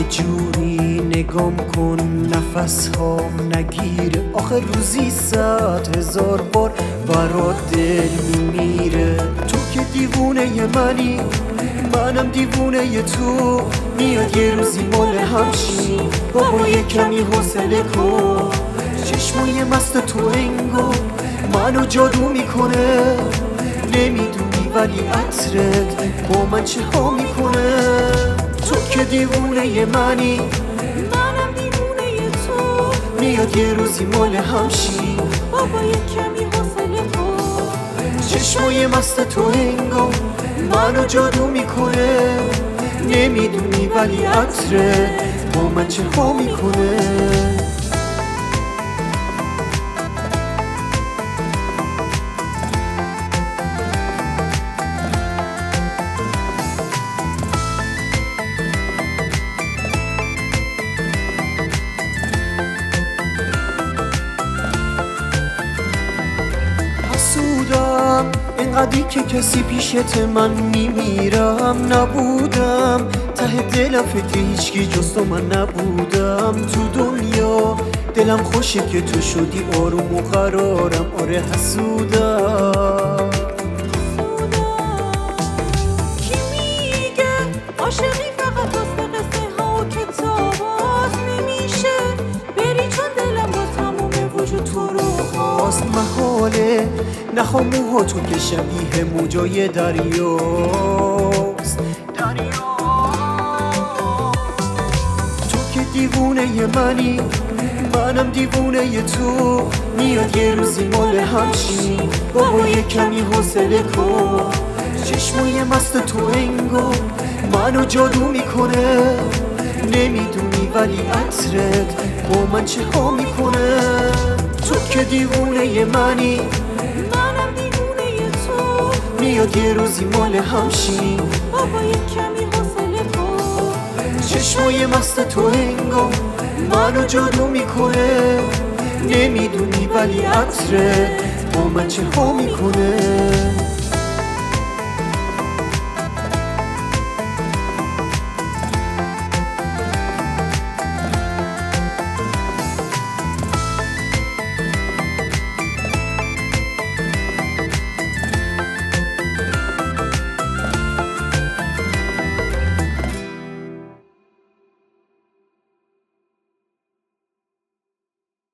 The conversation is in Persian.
جوری نگام کن نفس هام نگیره، آخه روزی 100,000 بار برات دل میمیره. تو که دیوونه منی منم دیوونه تو، میاد یه روزی مال همشی، بابا یه کمی حوصله کن. چشمای مست تو انگار منو جادو میکنه، نمیدونی ولی عطرت با من چه ها میکنه. تو که دیوونه منی منم دیوونه تو، میاد یه روزی مال همشی، بابا یه کمی حوصله کن. چشمای مست تو انگار منو جادو میکنه، نمیدونی ولی عطرت با من چه ها میکنه. حسودم اینقدری که کسی پیشت من میمیرم، نبودم ته دلم فکر هیچکی جز تو من نبودم. تو دنیا دلم خوشه که تو شدی آروم و قرارم، آره حسودم. کی میگه عاشقی فقط واسه قصه ها و کتاباست؟ نمیشه بری چون دلم با تموم وجود تو رو خواست. محاله نخوام موها تو که شبیه موجای دریاست. تو که دیوونه منی منم دیوونه تو، میاد یه روزی مال همشی، بابا یه کمی حوصله کن. چشمای مست تو انگار منو جادو میکنه، نمیدونی ولی عطرت با من چه ها میکنه. تو که دیوونه منی منم دیوونه تو، میاد یه روزی مال همشی، بابا یه کمی حوصله کن. چشمای مست تو انگار منو جادو میکنه، نمیدونی ولی عطرت با من چه ها میکنه.